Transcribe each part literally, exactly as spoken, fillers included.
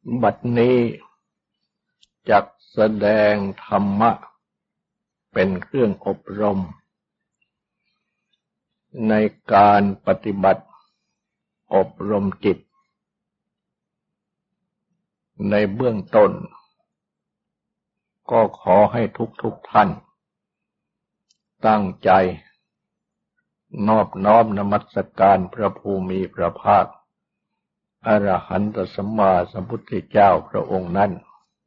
บัดนี้จักแสดงธรรมะเป็นเครื่องอบรมในการปฏิบัติอบรมจิตในเบื้องต้นก็ขอให้ทุกทุกท่านตั้งใจนอบน้อมนมัสการพระภูมิพระภาคอรหันตสัมมาสัมพุทธเจ้าพระองค์นั้น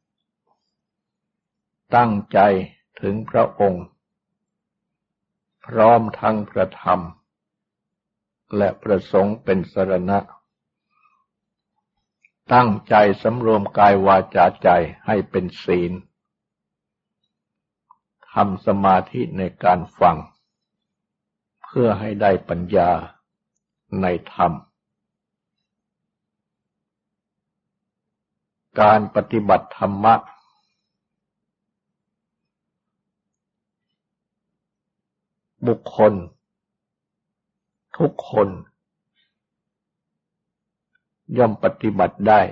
ตั้งใจถึงพระองค์พร้อมทั้งพระธรรมและประสงค์เป็นสรณะตั้งใจสำรวมกายวาจาใจให้เป็นศีลทำสมาธิในการฟังเพื่อให้ได้ปัญญาในธรรมการปฏิบัติธรรมะบุคคลทุกคนย่อมปฏิบัติได้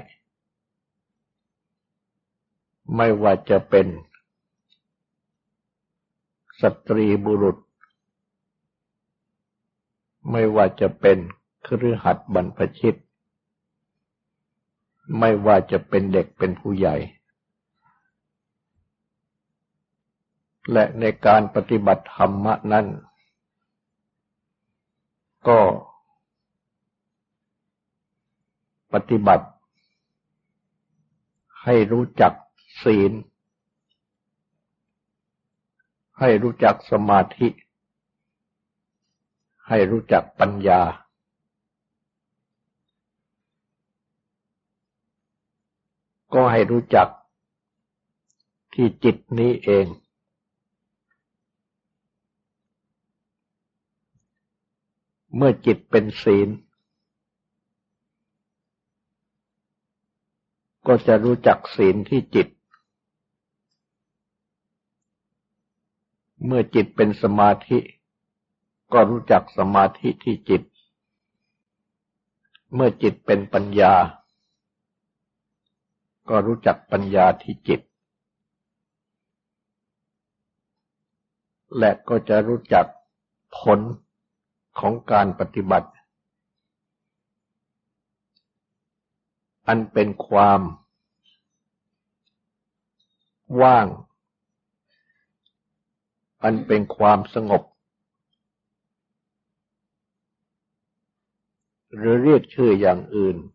ไม่ว่าจะเป็นสตรีบุรุษไม่ว่าจะเป็นคฤหัสถ์บรรพชิตไม่ว่าจะเป็นเด็กเป็นผู้ใหญ่และในการปฏิบัติธรรมะนั้นก็ปฏิบัติให้รู้จักศีลให้รู้จักสมาธิให้รู้จักปัญญาก็ให้รู้จักที่จิตนี้เองเมื่อจิตเป็นศีลก็จะรู้จักศีลที่จิตเมื่อจิตเป็นสมาธิก็รู้จักสมาธิที่จิตเมื่อจิตเป็นปัญญาก็รู้จักปัญญาที่จิตและก็จะรู้จักผลของการปฏิบัติอันเป็นความว่างอันเป็นความสงบหรือเรียกชื่ออย่างอื่น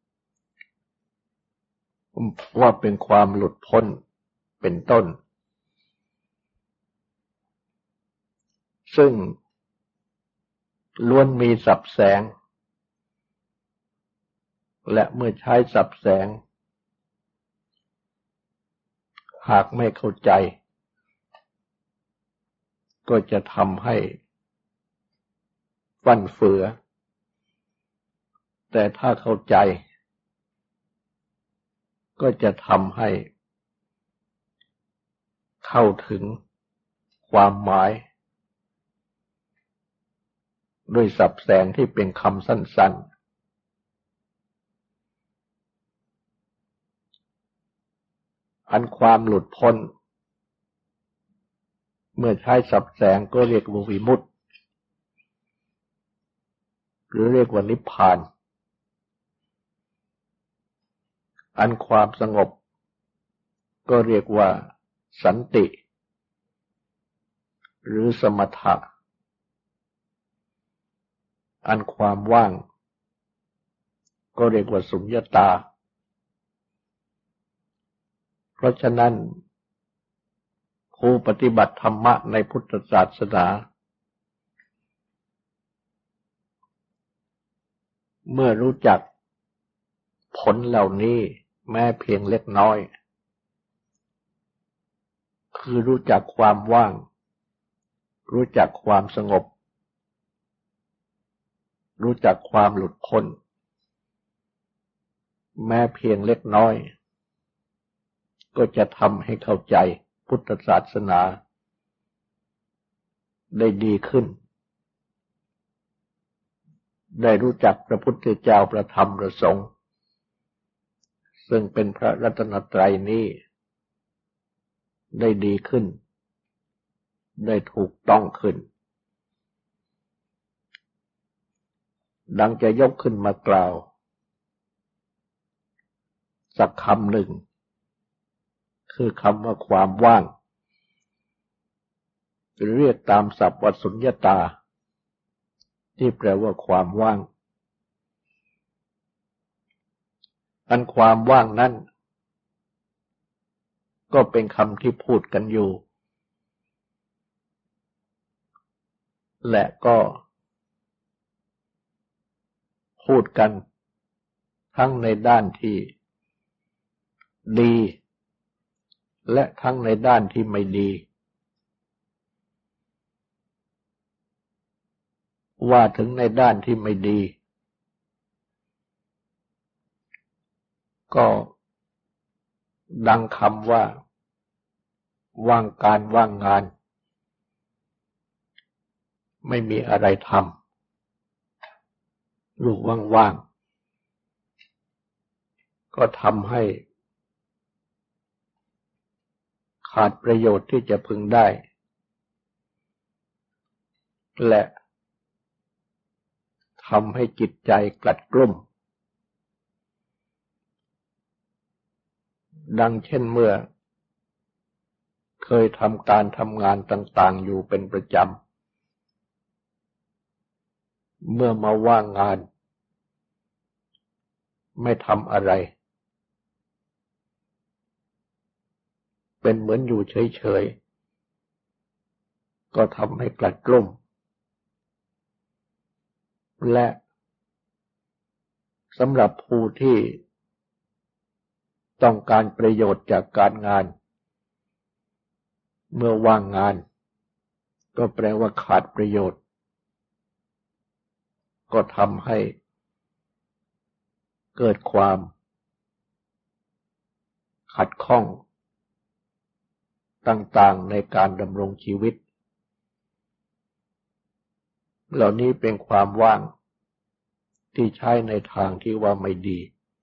ว่าเป็นความหลุดพ้นเป็นต้นซึ่งล้วนมีศัพท์แสงและเมื่อใช้ศัพท์แสงหากไม่เข้าใจก็จะทำให้ฟั่นเฟือแต่ถ้าเข้าใจก็จะทำให้เข้าถึงความหมายด้วยศัพท์แสงที่เป็นคำสั้นๆอันความหลุดพ้นเมื่อใช้ศัพท์แสงก็เรียกว่าวิมุตติหรือเรียกว่านิพพานอันความสงบก็เรียกว่าสันติหรือสมถะอันความว่างก็เรียกว่าสุญญตาเพราะฉะนั้นผู้ปฏิบัติธรรมะในพุทธศาสนาเมื่อรู้จักผลเหล่านี้แม้เพียงเล็กน้อยคือรู้จักความว่างรู้จักความสงบรู้จักความหลุดพ้นแม้เพียงเล็กน้อยก็จะทำให้เข้าใจพุทธศาสนาได้ดีขึ้นได้รู้จักพระพุทธเจ้าพระธรรมพระสงฆ์ซึ่งเป็นพระรัตนตรัยนี้ได้ดีขึ้นได้ถูกต้องขึ้นดังจะยกขึ้นมากล่าวสักคำหนึ่งคือคำว่าความว่างเรียกตามศัพท์ว่าสุญญตาที่แปลว่าความว่างอันความว่างนั้นก็เป็นคำที่พูดกันอยู่และก็พูดกันทั้งในด้านที่ดีและทั้งในด้านที่ไม่ดีว่าถึงในด้านที่ไม่ดีก็ดังคำว่าว่างการว่างงานไม่มีอะไรทำอยู่ว่างๆก็ทำให้ขาดประโยชน์ที่จะพึงได้และทำให้จิตใจกลัดกลุ้มดังเช่นเมื่อเคยทำการทำงานต่างๆอยู่เป็นประจำเมื่อมาว่างงานไม่ทำอะไรเป็นเหมือนอยู่เฉยๆก็ทำให้กลัดกลุ้มและสำหรับผู้ที่ต้องการประโยชน์จากการงานเมื่อว่างงานก็แปลว่าขาดประโยชน์ก็ทำให้เกิดความขัดข้องต่างๆในการดำรงชีวิตเหล่านี้เป็นความว่างที่ใช้ในทางที่ว่าไม่ดี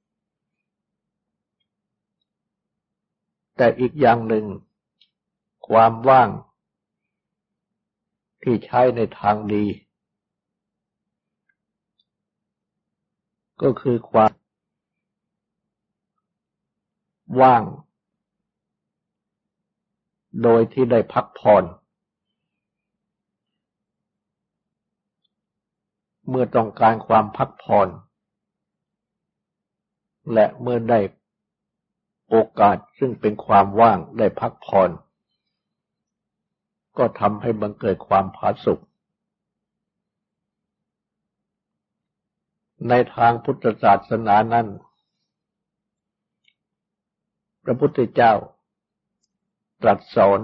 แต่อีกอย่างหนึ่งความว่างที่ใช้ในทางดีก็คือความว่างโดยที่ได้พักผ่อนเมื่อต้องการความพักผ่อนและเมื่อได้โอกาสซึ่งเป็นความว่างได้พักผ่อนก็ทำให้บังเกิดความผาสุกในทางพุทธศาสนานั้นพระพุทธเจ้าตรัสสอน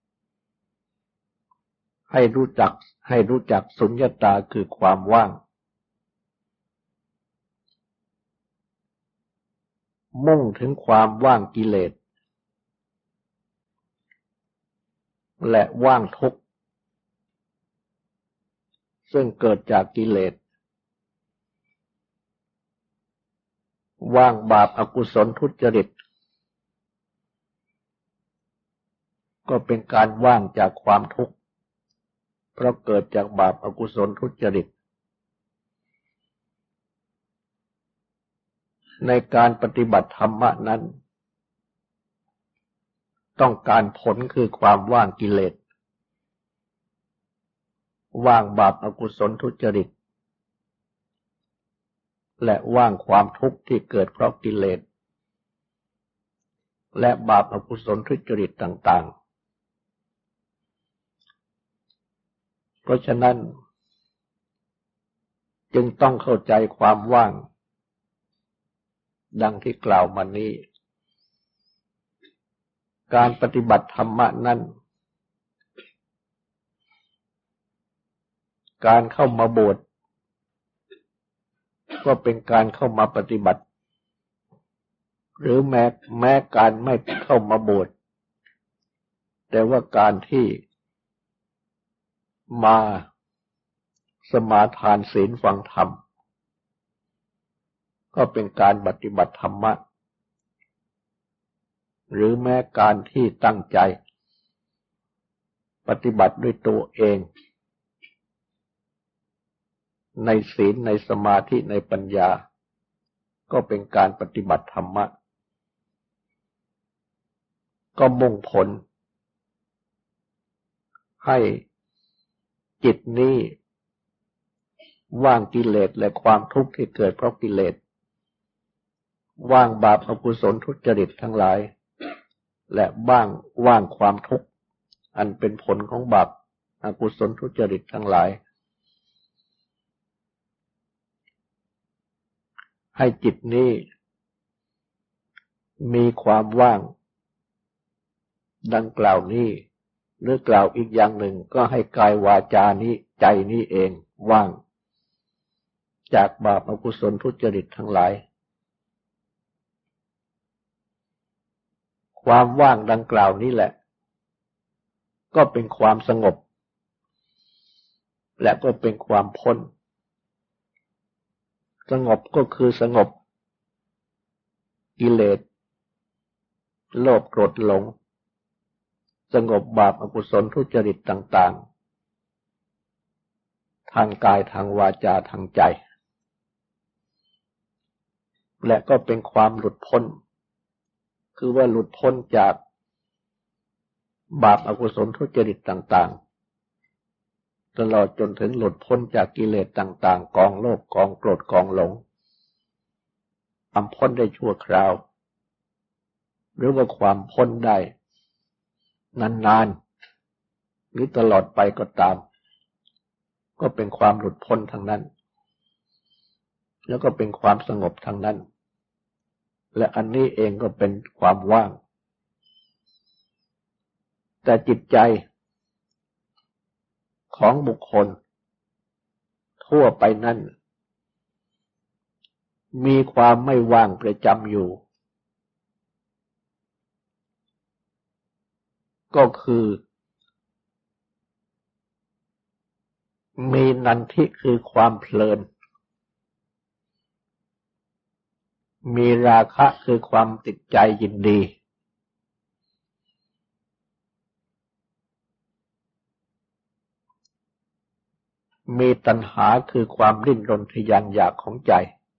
ให้รู้จักให้รู้จักสุญญตาคือความว่างมุ่งถึงความว่างกิเลสและว่างทุกข์ซึ่งเกิดจากกิเลสว่างบาปอกุศลทุจริตก็เป็นการว่างจากความทุกข์เพราะเกิดจากบาปอกุศลทุจริตในการปฏิบัติธรรมนั้นต้องการผลคือความว่างกิเลสว่างบาปอกุศลทุจริตและว่างความทุกข์ที่เกิดเพราะกิเลสและบาปอกุศลทุจริตต่างๆเพราะฉะนั้นจึงต้องเข้าใจความว่างดังที่กล่าวมานี้การปฏิบัติธรรมนั้นการเข้ามาบวชก็เป็นการเข้ามาปฏิบัติหรือแม้แม้การไม่เข้ามาบวชแต่ว่าการที่มาสมาทานศีลฟังธรรมก็เป็นการปฏิบัติธรรมะหรือแม้การที่ตั้งใจปฏิบัติด้วยตัวเองในศีลในสมาธิในปัญญาก็เป็นการปฏิบัติธรรมะก็มุ่งผลให้จิตนี้ว่างกิเลสและความทุกข์ที่เกิดเพราะกิเลสว่างบาปอกุศลทุจริตทั้งหลายและว่างว่างความทุกข์อันเป็นผลของบาปอกุศลทุจริตทั้งหลายให้จิตนี้มีความว่างดังกล่าวนี้หรือกล่าวอีกอย่างหนึ่งก็ให้กายวาจานี้ใจนี้เองว่างจากบาปอกุศลทุจริตทั้งหลายความว่างดังกล่าวนี้แหละก็เป็นความสงบและก็เป็นความพ้นสงบก็คือสงบกิเลสโลภโกรธหลงสงบบาปอกุศลทุจริตต่างๆทางกายทางวาจาทางใจและก็เป็นความหลุดพ้นคือว่าหลุดพ้นจากบาปอกุศลทุจริตต่างๆตลอดจนถึงหลุดพ้นจากกิเลสต่างๆกองโลภกองโกรธกองหลงทำพ้นได้ชั่วคราวหรือว่าความพ้นได้นานๆหรือตลอดไปก็ตามก็เป็นความหลุดพ้นทั้งนั้นแล้วก็เป็นความสงบทั้งนั้นและอันนี้เองก็เป็นความว่างแต่จิตใจของบุคคลทั่วไปนั้นมีความไม่ว่างประจำอยู่ก็คือมีนันทิคือความเพลินมีราคะคือความติดใจยินดีมีตัณหาคือความดิ้นรนทะยานอยากของใจ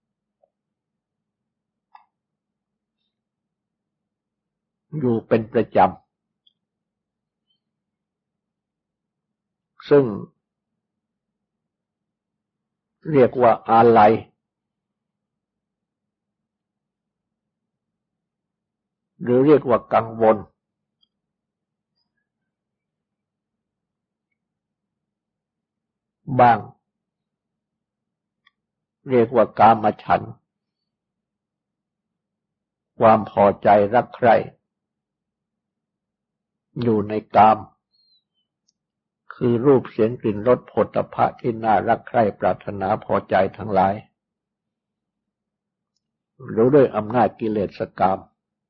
อยู่เป็นประจำซึ่งเรียกว่าอาลัยหรือเรียกว่ากังวลบ้างเรียกว่ากามฉันท์ความพอใจรักใคร่อยู่ในกามคือรูปเสียงกลิ่นรสโผฏฐัพพะที่น่ารักใคร่ปรารถนาพอใจทั้งหลายหรือด้วยอำนาจกิเลสกาม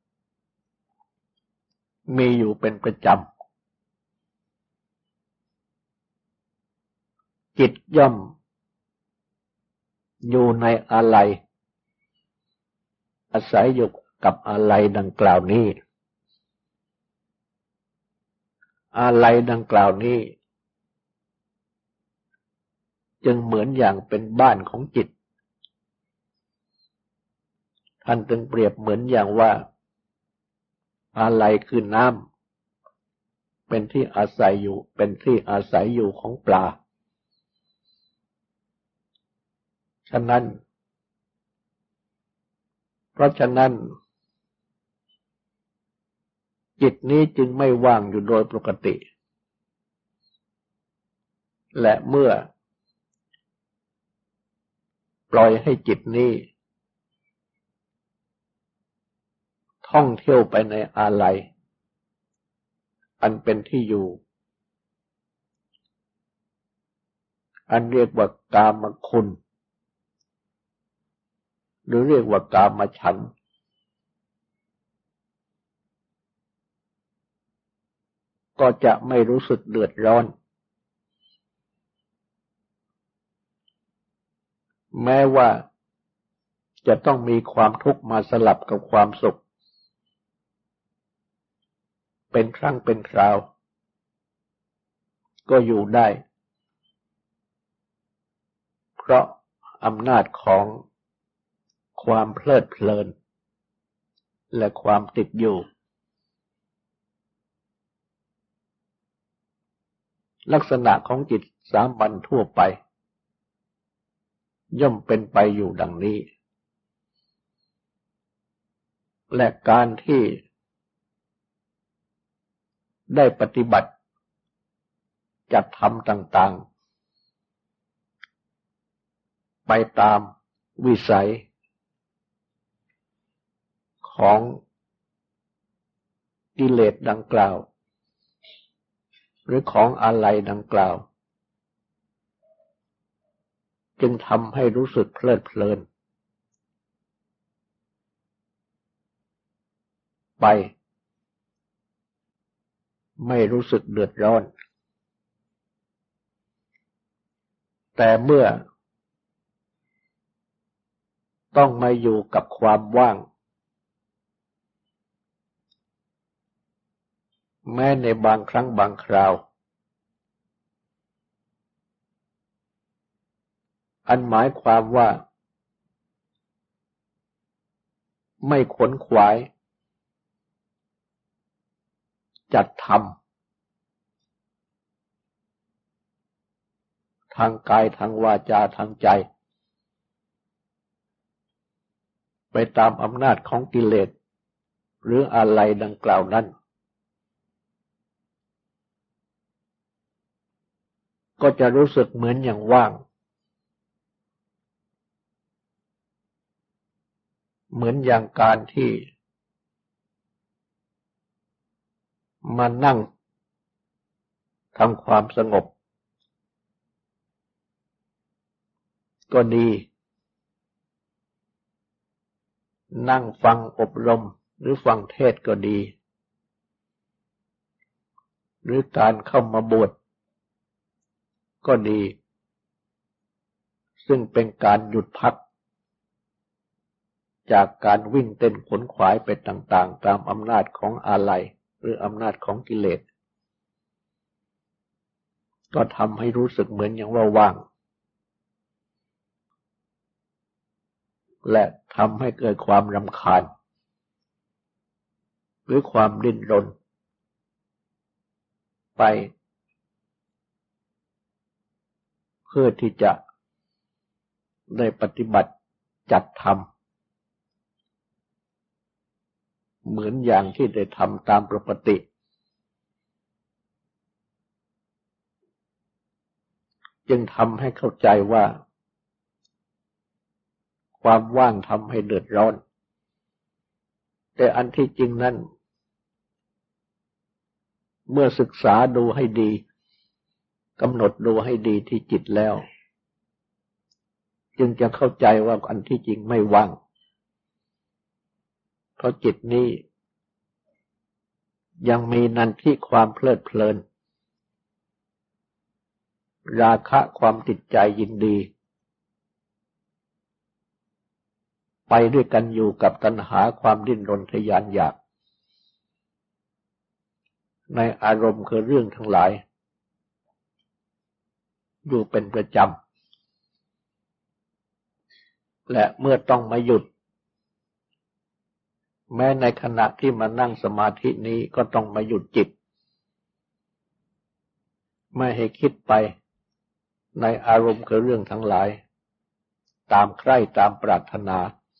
มีอยู่เป็นประจำจิตย่อมอยู่ในอาลัยอาศัยอยู่กับอาลัยดังกล่าวนี้อาลัยดังกล่าวนี้จึงเหมือนอย่างเป็นบ้านของจิตท่านจึงเปรียบเหมือนอย่างว่าอาลัยคือน้ำเป็นที่อาศัยอยู่เป็นที่อาศัยอยู่ของปลาฉะนั้นเพราะฉะนั้นจิตนี้จึงไม่ว่างอยู่โดยปกติและเมื่อปล่อยให้จิตนี้ท่องเที่ยวไปในอาลัยอันเป็นที่อยู่อันเรียกว่ากามคุณหรือเรียกว่ากามฉันท์ก็จะไม่รู้สึกเดือดร้อนแม้ว่าจะต้องมีความทุกข์มาสลับกับความสุขเป็นครั้งเป็นคราวก็อยู่ได้เพราะอำนาจของความเพลิดเพลินและความติดอยู่ลักษณะของจิตสามัญทั่วไปย่อมเป็นไปอยู่ดังนี้และการที่ได้ปฏิบัติจัดทำต่างๆไปตามวิสัยของกิเลสดังกล่าวหรือของอะไรดังกล่าวจึงทำให้รู้สึกเพลิดเพลินไปไม่รู้สึกเดือดร้อนแต่เมื่อต้องมาอยู่กับความว่างแม้ในบางครั้งบางคราวอันหมายความว่าไม่ขวนขวายจัดทำทางกายทางวาจาทางใจไปตามอำนาจของกิเลสหรืออะไรดังกล่าวนั้นก็จะรู้สึกเหมือนอย่างว่างเหมือนอย่างการที่มานั่งทำความสงบก็ดีนั่งฟังอบรมหรือฟังเทศน์ก็ดีหรือการเข้ามาบวชก็ดีซึ่งเป็นการหยุดพักจากการวิ่งเต้นขวนขวายไปต่างๆตามอำนาจของอาลัยหรืออำนาจของกิเลสก็ทำให้รู้สึกเหมือนอย่างว่าว่างและทำให้เกิดความรำคาญหรือความดิ้นรนไปเพื่อที่จะได้ปฏิบัติจัดทำเหมือนอย่างที่ได้ทำตามปกติจึงทำให้เข้าใจว่าความว่างทำให้เดือดร้อนแต่อันที่จริงนั้นเมื่อศึกษาดูให้ดีกำหนดดูให้ดีที่จิตแล้วจึงจะเข้าใจว่าอันที่จริงไม่ว่างเพราะจิตนี้ยังมีนันทิความเพลิดเพลินราคะความติดใจยินดีไปด้วยกันอยู่กับตัณหาความดิ้นรนทยานอยากในอารมณ์คือเรื่องทั้งหลายอยู่เป็นประจำและเมื่อต้องมาหยุดแม้ในขณะที่มานั่งสมาธินี้ก็ต้องมาหยุดจิตไม่ให้คิดไปในอารมณ์คือเรื่องทั้งหลายตามใคร่ตามปรารถนา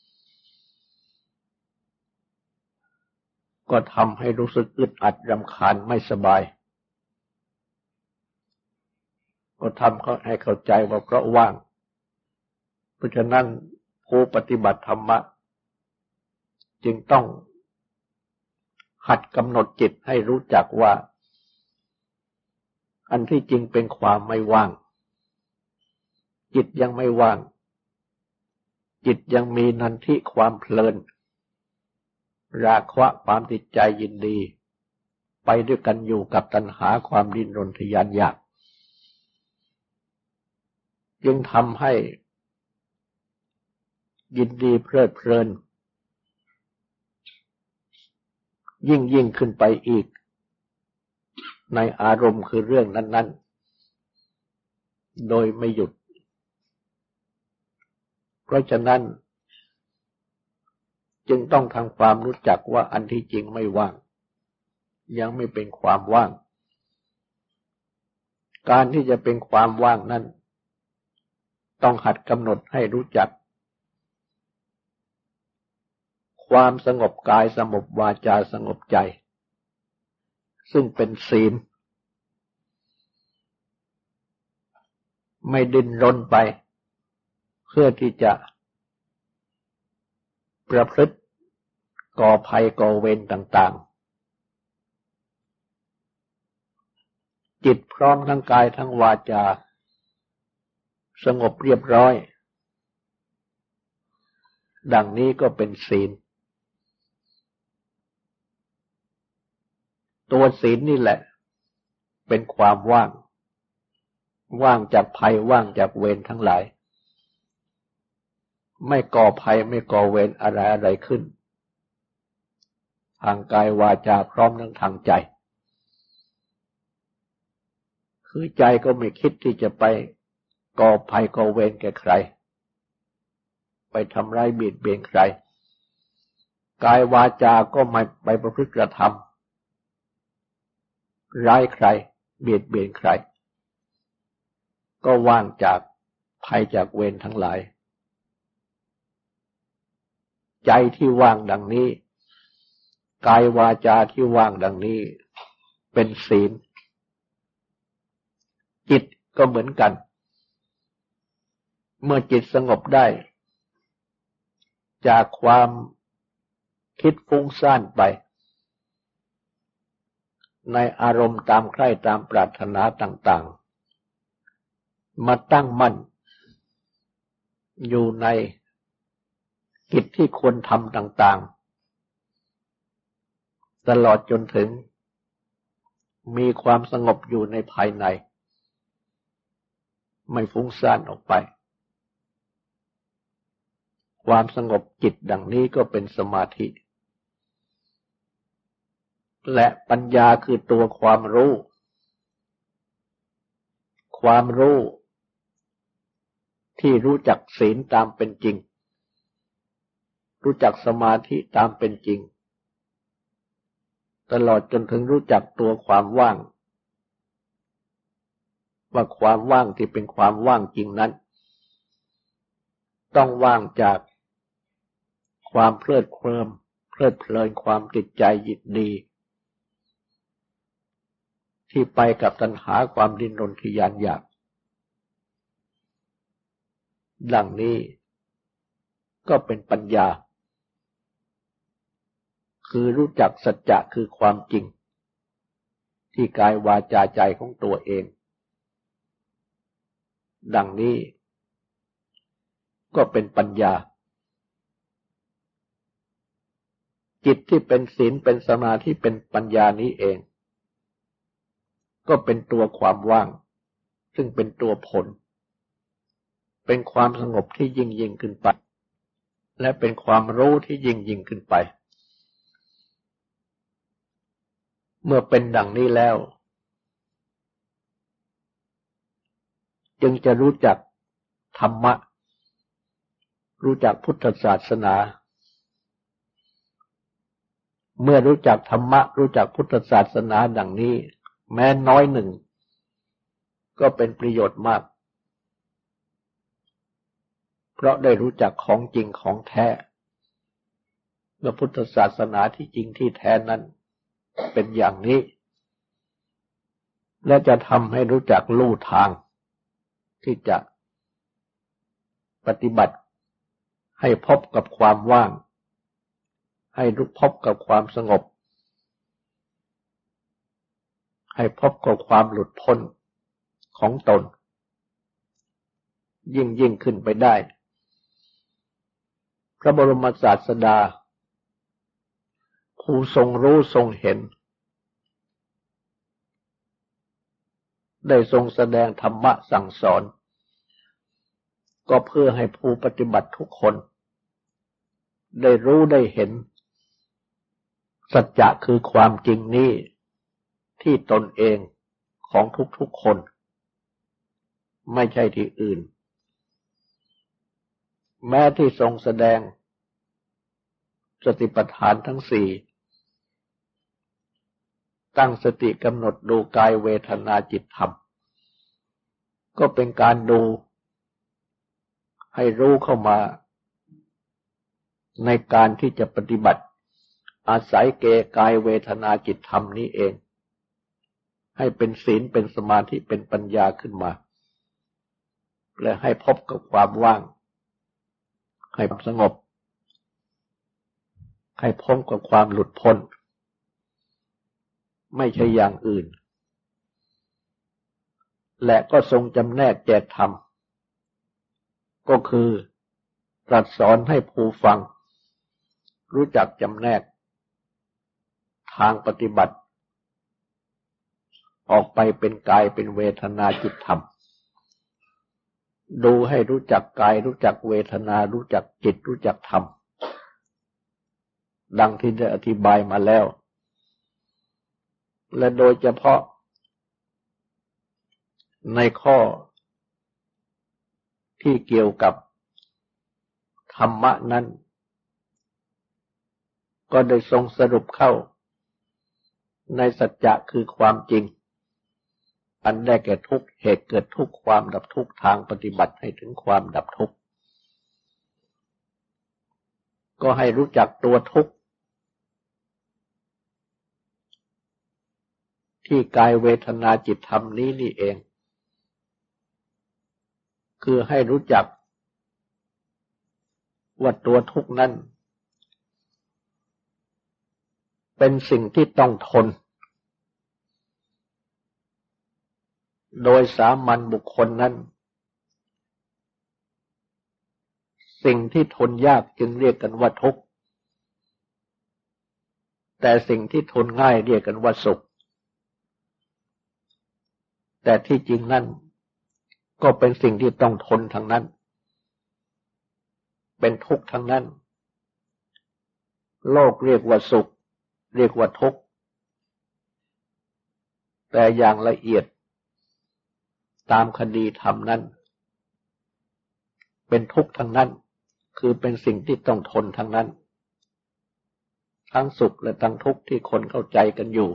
ก็ทำให้รู้สึกอึดอัดรำคาญไม่สบายก็ทำให้เข้าใจว่าเพราะว่างเพราะฉะนั้นผู้ปฏิบัติธรรมะจึงต้องหัดกำหนดจิตให้รู้จักว่าอันที่จริงเป็นความไม่ว่างจิตยังไม่ว่างจิตยังมีนันทิความเพลินราคะความติดใจยินดีไปด้วยกันอยู่กับตัณหาความดิ้นรนทยานอยากจึงทำให้ยินดีเพลิดเพลินยิ่งยิ่งขึ้นไปอีกในอารมณ์คือเรื่องนั้นๆโดยไม่หยุดเพราะฉะนั้นจึงต้องทำความรู้จักว่าอันที่จริงไม่ว่างยังไม่เป็นความว่างการที่จะเป็นความว่างนั้นต้องหัดกำหนดให้รู้จักความสงบกายสงบวาจาสงบใจซึ่งเป็นศีลไม่ดิ้นรนไปเพื่อที่จะประพฤติก่อภัยก่อเวรต่างๆจิตพร้อมทั้งกายทั้งวาจาสงบเรียบร้อยดังนี้ก็เป็นศีลตัวศีลนี่แหละเป็นความว่างว่างจากภัยว่างจากเวรทั้งหลายไม่ก่อภัยไม่ก่อเวรอะไรอะไรขึ้นทางกายวาจาพร้อมทั้งทางใจคือใจก็ไม่คิดที่จะไปก่อภัยก่อเวรแก่ใครไปทำร้ายเบียดเบียนใครกายวาจาก็ไม่ไปประพฤติกระทำร้ายใครเบียดเบียนใครก็ว่างจากภัยจากเวรทั้งหลายใจที่ว่างดังนี้กายวาจาที่ว่างดังนี้เป็นศีลจิตก็เหมือนกันเมื่อจิตสงบได้จากความคิดฟุ้งซ่านไปในอารมณ์ตามใคร่ตามปรารถนาต่างๆมาตั้งมั่นอยู่ในกิจที่ควรทำต่างๆตลอดจนถึงมีความสงบอยู่ในภายในไม่ฟุ้งซ่านออกไปความสงบจิตดังนี้ก็เป็นสมาธิและปัญญาคือตัวความรู้ความรู้ที่รู้จักศีลตามเป็นจริงรู้จักสมาธิตามเป็นจริงตลอดจนถึงรู้จักตัวความว่างว่าความว่างที่เป็นความว่างจริงนั้นต้องว่างจากความเพลิดเพลินเพลิดเพลินความติดใจยินดีที่ไปกับตัณหาความดิ้นรนทยานอยากดังนี้ก็เป็นปัญญาคือรู้จักสัจจะคือความจริงที่กายวาจาใจของตัวเองดังนี้ก็เป็นปัญญาจิตที่เป็นศีลเป็นสมาธิเป็นปัญญานี้เองก็เป็นตัวความว่างซึ่งเป็นตัวผลเป็นความสงบที่ยิ่งยิ่งขึ้นไปและเป็นความรู้ที่ยิ่งยิ่งขึ้นไปเมื่อเป็นดังนี้แล้วจึงจะรู้จักธรรมะรู้จักพุทธศาสนาเมื่อรู้จักธรรมะรู้จักพุทธศาสนาดังนี้แม้น้อยหนึ่งก็เป็นประโยชน์มากเพราะได้รู้จักของจริงของแท้เมื่อพุทธศาสนาที่จริงที่แท้นั้นเป็นอย่างนี้และจะทำให้รู้จักลู่ทางที่จะปฏิบัติให้พบกับความว่างให้รู้พบกับความสงบให้พบกับความหลุดพ้นของตนยิ่งยิ่งขึ้นไปได้พระบรมศาสดาผู้ทรงรู้ทรงเห็นได้ทรงแสดงธรรมะสั่งสอนก็เพื่อให้ผู้ปฏิบัติทุกคนได้รู้ได้เห็นสัจจะคือความจริงนี้ทที่ตนเองของทุกๆคนไม่ใช่ที่อื่นแม้ที่ทรงแสดงสติปัฏฐานทั้งสี่ตั้งสติกำหนดดูกายเวทนาจิตธรรมก็เป็นการดูให้รู้เข้ามาในการที่จะปฏิบัติอาศัยเกกายเวทนาจิตธรรมนี้เองให้เป็นศีลเป็นสมาธิเป็นปัญญาขึ้นมาและให้พบกับความว่างให้สงบให้พบกับความหลุดพ้นไม่ใช่อย่างอื่นและก็ทรงจำแนกแจกธรรมก็คือตรัสสอนให้ผู้ฟังรู้จักจำแนกทางปฏิบัติออกไปเป็นกายเป็นเวทนาจิตธรรมดูให้รู้จักกายรู้จักเวทนารู้จักจิตรู้จักธรรมดังที่ได้อธิบายมาแล้วและโดยเฉพาะในข้อที่เกี่ยวกับธรรมะนั้นก็ได้ทรงสรุปเข้าในสัจจะคือความจริงอันได้แก่ทุกข์เหตุเกิดทุกข์ความดับทุกข์ทางปฏิบัติให้ถึงความดับทุกข์ก็ให้รู้จักตัวทุกข์ที่กายเวทนาจิตธรรมนี้นี่เองคือให้รู้จักว่าตัวทุกข์นั้นเป็นสิ่งที่ต้องทนโดยสามัญบุคคลนั้นสิ่งที่ทนยากจึงเรียกกันว่าทุกข์แต่สิ่งที่ทนง่ายเรียกกันว่าสุขแต่ที่จริงนั่นก็เป็นสิ่งที่ต้องทนทั้งนั้นเป็นทุกข์ทั้งนั้นโลกเรียกว่าสุขเรียกว่าทุกข์แต่อย่างละเอียดตามคดีธรรมนั้นเป็นทุกข์ทั้งนั้นคือเป็นสิ่งที่ต้องทนทั้งนั้นทั้งสุขและทั้งทุกข์ที่คนเข้าใจกันอยู่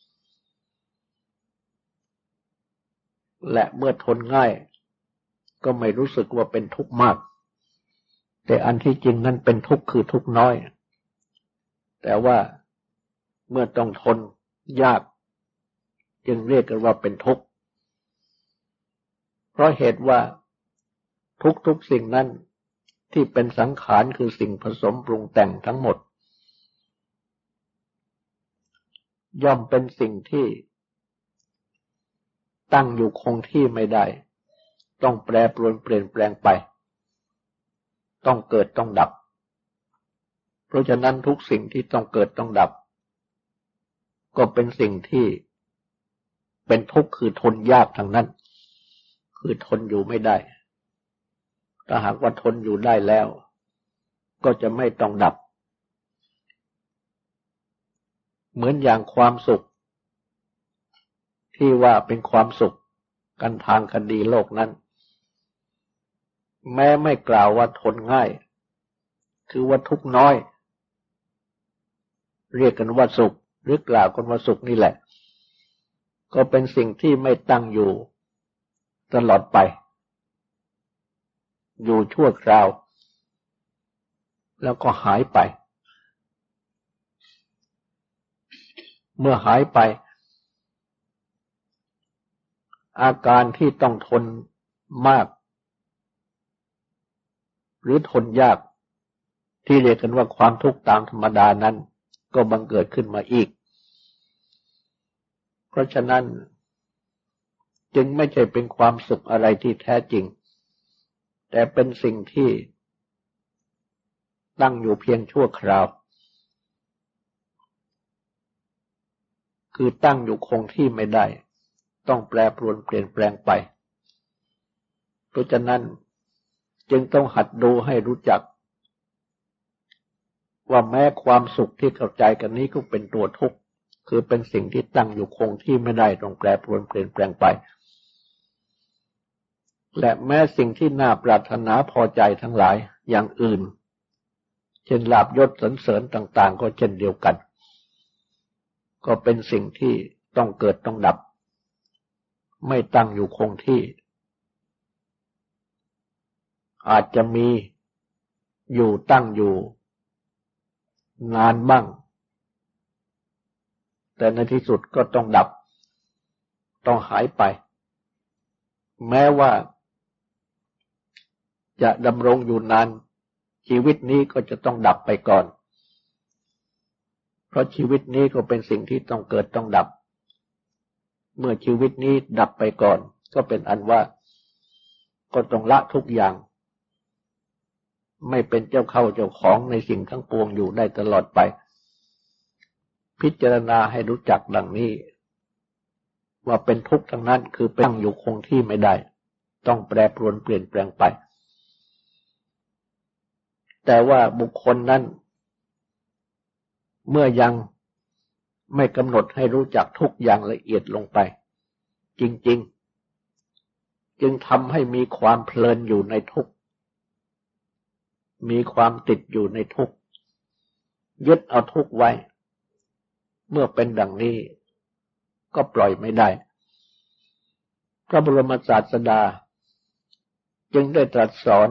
และเมื่อทนง่ายก็ไม่รู้สึกว่าเป็นทุกข์มากแต่อันที่จริงนั้นเป็นทุกข์คือทุกข์น้อยแต่ว่าเมื่อต้องทนยากจึงเรียกกันว่าเป็นทุกข์เพราะเหตุว่าทุกๆสิ่งนั้นที่เป็นสังขารคือสิ่งผสมปรุงแต่งทั้งหมดย่อมเป็นสิ่งที่ตั้งอยู่คงที่ไม่ได้ต้องแปรปรวนเปลี่ยนแปลงไปต้องเกิดต้องดับเพราะฉะนั้นทุกสิ่งที่ต้องเกิดต้องดับก็เป็นสิ่งที่เป็นทุกข์คือทนยากทั้งนั้นคือทนอยู่ไม่ได้ถ้าหากว่าทนอยู่ได้แล้วก็จะไม่ต้องดับเหมือนอย่างความสุขที่ว่าเป็นความสุขกันทางคดีโลกนั้นแม้ไม่กล่าวว่าทนง่ายคือว่าทุกข์น้อยเรียกกันว่าสุขหรือกล่าวกันว่าสุขนี่แหละก็เป็นสิ่งที่ไม่ตั้งอยู่ตลอดไปอยู่ชั่วคราวแล้วก็หายไปเมื่อหายไปอาการที่ต้องทนมากหรือทนยากที่เรียกกันว่าความทุกข์ตามธรรมดานั้นก็บังเกิดขึ้นมาอีกเพราะฉะนั้นจึงไม่ใช่เป็นความสุขอะไรที่แท้จริงแต่เป็นสิ่งที่ตั้งอยู่เพียงชั่วคราวคือตั้งอยู่คงที่ไม่ได้ต้องแปรปรวนเปลี่ยนแปลงไปเพราะฉะนั้นจึงต้องหัดดูให้รู้จักว่าแม้ความสุขที่เข้าใจกันนี้ก็เป็นตัวทุกข์คือเป็นสิ่งที่ตั้งอยู่คงที่ไม่ได้ต้องแปรปรวนเปลี่ยนแปลงไปและแม้สิ่งที่น่าปรารถนาพอใจทั้งหลายอย่างอื่นเช่นลาภยศสรรเสริญต่างๆก็เช่นเดียวกันก็เป็นสิ่งที่ต้องเกิดต้องดับไม่ตั้งอยู่คงที่อาจจะมีอยู่ตั้งอยู่นานบ้างแต่ในที่สุดก็ต้องดับต้องหายไปแม้ว่าจะดำรงอยู่นานชีวิตนี้ก็จะต้องดับไปก่อนเพราะชีวิตนี้ก็เป็นสิ่งที่ต้องเกิดต้องดับเมื่อชีวิตนี้ดับไปก่อนก็เป็นอันว่าก็ต้องละทุกอย่างไม่เป็นเจ้าเข้าเจ้าของในสิ่งทั้งปวงอยู่ได้ตลอดไปพิจารณาให้รู้จักดังนี้ว่าเป็นทุกข์ทั้งนั้นคือตั้งอยู่คงที่ไม่ได้ต้องแปรปรวนเปลี่ยนแปลงไปแต่ว่าบุคคลนั้นเมื่อยังไม่กำหนดให้รู้จักทุกอย่างละเอียดลงไปจริงๆจึงทำให้มีความเพลินอยู่ในทุกข์มีความติดอยู่ในทุกข์ยึดเอาทุกข์ไว้เมื่อเป็นดังนี้ก็ปล่อยไม่ได้พระบรมศาสดาจึงได้ตรัสสอน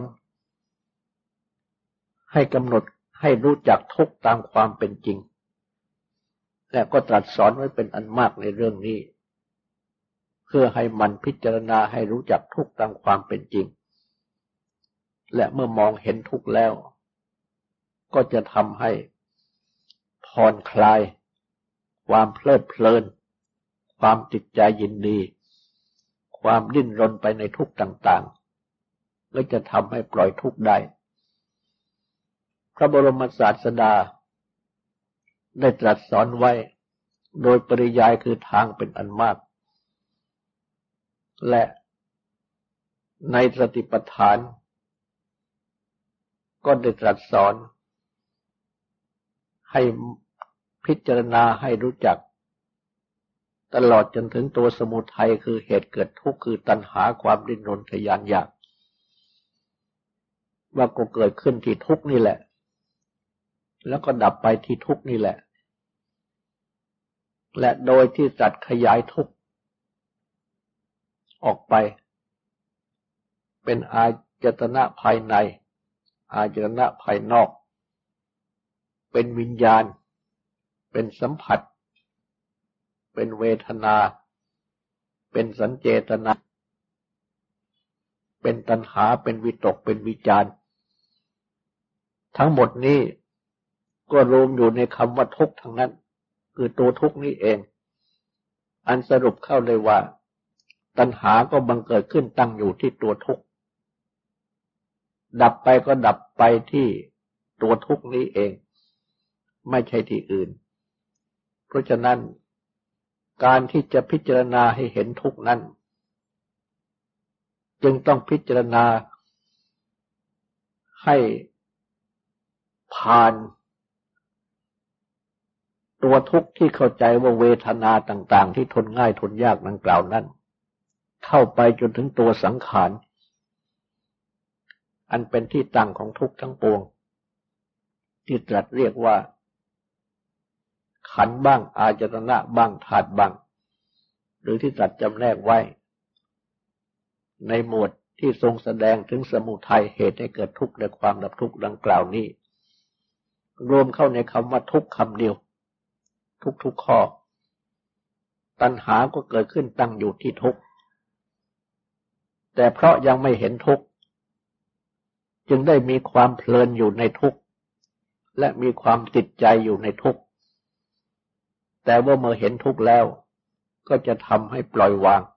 ให้กำหนดให้รู้จักทุกข์ตามความเป็นจริงและก็ตรัสสอนไว้เป็นอันมากในเรื่องนี้เพื่อให้มันพิจารณาให้รู้จักทุกข์ตามความเป็นจริงและเมื่อมองเห็นทุกข์แล้วก็จะทำให้ผ่อนคลายความเพลิดเพลินความติดใจยินดีความดิ้นรนไปในทุกข์ต่างๆและจะทำให้ปล่อยทุกข์ได้พระบรมศาสดาได้ตรัสสอนไว้โดยปริยายคือทางเป็นอันมากและในสติปัฏฐานก็ได้ตรัสสอนให้พิจารณาให้รู้จักตลอดจนถึงตัวสมุทัยคือเหตุเกิดทุกข์คือตัณหาความดิ้นรนทะยานอยากว่าก็เกิดขึ้นที่ทุกข์นี่แหละแล้วก็ดับไปที่ทุกข์นี่แหละและโดยที่สัตว์ขยายทุกข์ออกไปเป็นอายตนะภายในอายตนะภายนอกเป็นวิญญาณเป็นสัมผัสเป็นเวทนาเป็นสัญเจตนาเป็นตัณหาเป็นวิตกเป็นวิจารทั้งหมดนี้ก็รวมอยู่ในคำว่าทุกข์ทั้งนั้นคือตัวทุกข์นี้เองอันสรุปเข้าเลยว่าตัณหาก็บังเกิดขึ้นตั้งอยู่ที่ตัวทุกข์ดับไปก็ดับไปที่ตัวทุกข์นี้เองไม่ใช่ที่อื่นเพราะฉะนั้นการที่จะพิจารณาให้เห็นทุกข์นั้นจึงต้องพิจารณาให้ผ่านตัวทุกข์ที่เข้าใจว่าเวทนาต่างๆที่ทนง่ายทนยากดังกล่าวนั้นเข้าไปจนถึงตัวสังขารอันเป็นที่ตั้งของทุกข์ทั้งปวงที่ตรัสเรียกว่าขันธ์บ้างอายตนะบ้างธาตุบ้างหรือที่ตรัสจำแนกไว้ในหมวดที่ทรงแสดงถึงสมุทัยเหตุให้เกิดทุกข์และความดับทุกข์ดังกล่าวนี้รวมเข้าในคำว่าทุกข์คำเดียวทุกๆข้อตัณหาก็เกิดขึ้นตั้งอยู่ที่ทุกข์แต่เพราะยังไม่เห็นทุกข์จึงได้มีความเพลินอยู่ในทุกข์และมีความติดใจอยู่ในทุกข์แต่ว่าเมื่อเห็นทุกข์แล้วก็จะทำให้ปล่อยวาง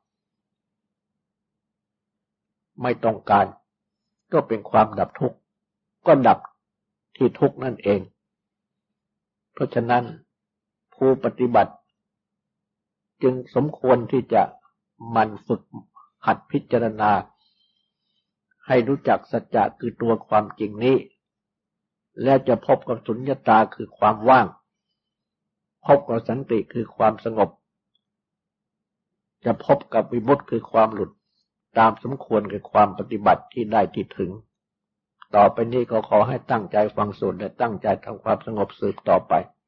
ไม่ต้องการก็เป็นความดับทุกข์ก็ดับที่ทุกข์นั่นเองเพราะฉะนั้นผู้ปฏิบัติจึงสมควรที่จะหมั่นฝึกหัดพิจารณาให้รู้จักสัจจะคือตัวความจริงนี้และจะพบกับสุญญตาคือความว่างพบกับสันติคือความสงบจะพบกับวิมุตติคือความหลุดตามสมควรกับความปฏิบัติที่ได้ที่ถึงต่อไปนี้ก็ขอให้ตั้งใจฟังสวดและตั้งใจทำความสงบสืบต่อไป